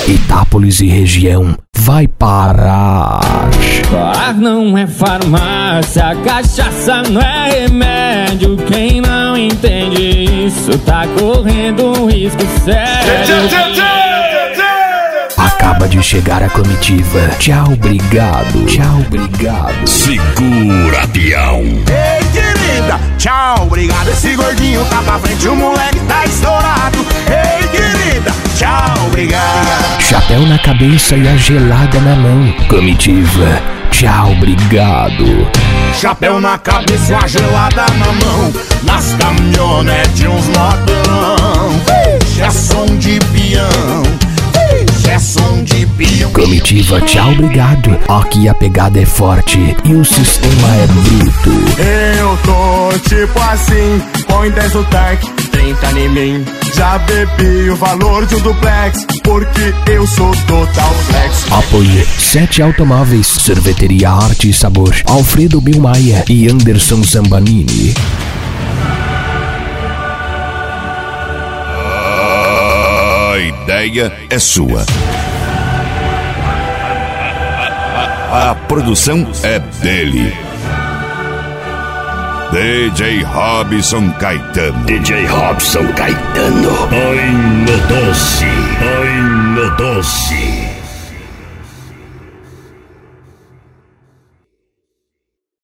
Itápolis e região vai parar. Bar não é farmácia, cachaça não é remédio. Quem não entende isso tá correndo um risco sério. Acaba de chegar a comitiva. Tchau, obrigado. Tchau, obrigado. Segura, peão. Ei, querida, tchau, obrigado. Esse gordinho tá pra frente, o moleque tá estourado. Ei, querida, tchau, obrigado. Chapéu na cabeça e a gelada na mão. Comitiva, tchau, obrigado. Chapéu na cabeça e a gelada na mão. Nas caminhonetes uns ladrão. É som de peão. É som de peão. Comitiva, tchau, obrigado. Aqui a pegada é forte e o sistema é bruto. Eu tô tipo assim, põe 10 no tanque, 30 em mim. Já bebi o valor de um duplex, porque eu sou total flex. Apoie 7 Automóveis, Sorveteria Arte e Sabor, Alfredo Bilmaia e Anderson Zambanini. A ideia é sua. A produção é dele. DJ Robson Caetano. DJ Robson Caetano. Ai, meu doce. Ai, meu doce.